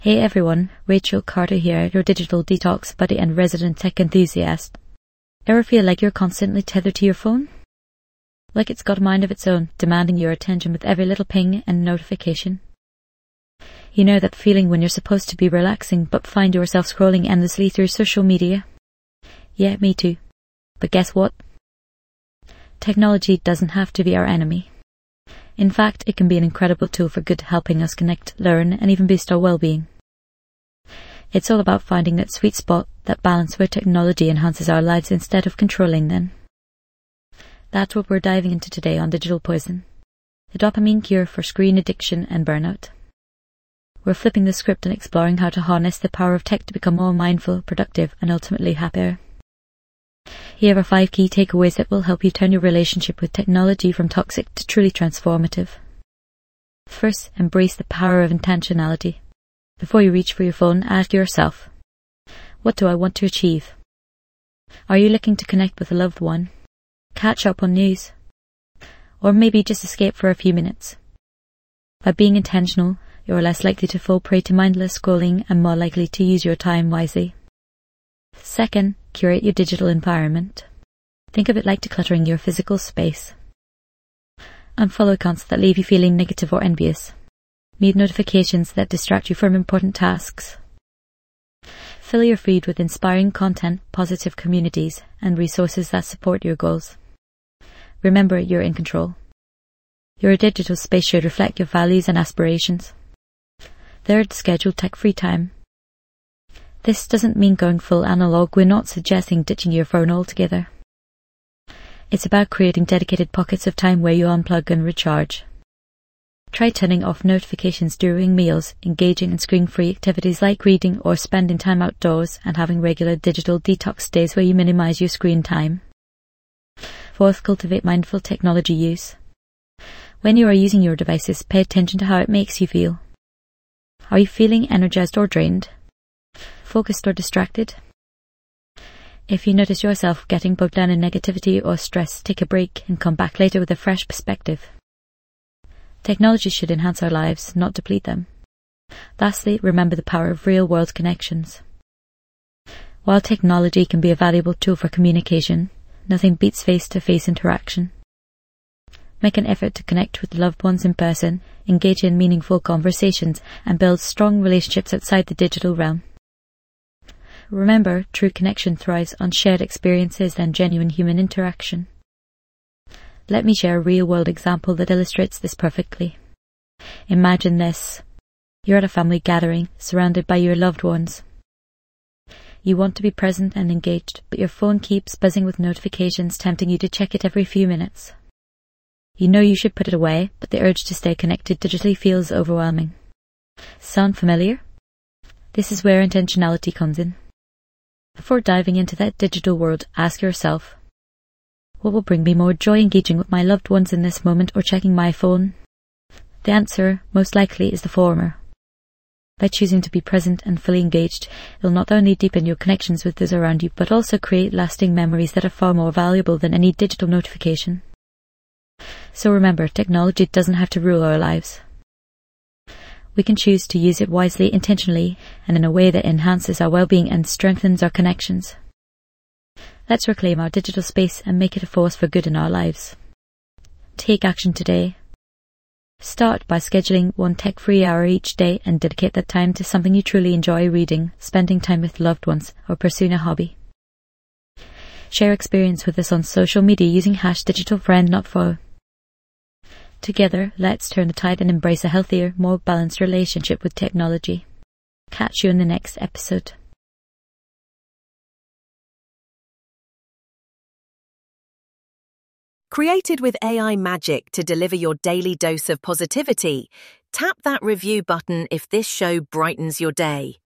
Hey everyone, Rachel Carter here, your digital detox buddy and resident tech enthusiast. Ever feel like you're constantly tethered to your phone? Like it's got a mind of its own, demanding your attention with every little ping and notification? You know that feeling when you're supposed to be relaxing but find yourself scrolling endlessly through social media? Yeah, me too. But guess what? Technology doesn't have to be our enemy. In fact, it can be an incredible tool for good, helping us connect, learn, and even boost our well-being. It's all about finding that sweet spot, that balance where technology enhances our lives instead of controlling them. That's what we're diving into today on Digital Poison, the dopamine cure for screen addiction and burnout. We're flipping the script and exploring how to harness the power of tech to become more mindful, productive, and ultimately happier. Here are 5 key takeaways that will help you turn your relationship with technology from toxic to truly transformative. First, embrace the power of intentionality. Before you reach for your phone, ask yourself, what do I want to achieve? Are you looking to connect with a loved one, catch up on news, or maybe just escape for a few minutes? By being intentional, you're less likely to fall prey to mindless scrolling and more likely to use your time wisely. Second, curate your digital environment. Think of it like decluttering your physical space. Unfollow accounts that leave you feeling negative or envious. Mute notifications that distract you from important tasks. Fill your feed with inspiring content, positive communities, and resources that support your goals. Remember, you're in control. Your digital space should reflect your values and aspirations. Third, schedule tech-free time. This doesn't mean going full analog. We're not suggesting ditching your phone altogether. It's about creating dedicated pockets of time where you unplug and recharge. Try turning off notifications during meals, engaging in screen-free activities like reading or spending time outdoors, and having regular digital detox days where you minimize your screen time. Fourth, cultivate mindful technology use. When you are using your devices, pay attention to how it makes you feel. Are you feeling energized or drained? Focused or distracted? If you notice yourself getting bogged down in negativity or stress, take a break and come back later with a fresh perspective. Technology should enhance our lives, not deplete them. Lastly, remember the power of real-world connections. While technology can be a valuable tool for communication, nothing beats face-to-face interaction. Make an effort to connect with loved ones in person, engage in meaningful conversations, and build strong relationships outside the digital realm. Remember, true connection thrives on shared experiences and genuine human interaction. Let me share a real-world example that illustrates this perfectly. Imagine this. You're at a family gathering, surrounded by your loved ones. You want to be present and engaged, but your phone keeps buzzing with notifications, tempting you to check it every few minutes. You know you should put it away, but the urge to stay connected digitally feels overwhelming. Sound familiar? This is where intentionality comes in. Before diving into that digital world, ask yourself, what will bring me more joy, engaging with my loved ones in this moment or checking my phone? The answer, most likely, is the former. By choosing to be present and fully engaged, it'll not only deepen your connections with those around you, but also create lasting memories that are far more valuable than any digital notification. So remember, technology doesn't have to rule our lives. We can choose to use it wisely, intentionally, and in a way that enhances our well-being and strengthens our connections. Let's reclaim our digital space and make it a force for good in our lives. Take action today. Start by scheduling one tech-free hour each day and dedicate that time to something you truly enjoy: reading, spending time with loved ones, or pursuing a hobby. Share experience with us on social media using #digitalfriend-not-foe. Together, let's turn the tide and embrace a healthier, more balanced relationship with technology. Catch you in the next episode. Created with AI magic to deliver your daily dose of positivity, tap that review button if this show brightens your day.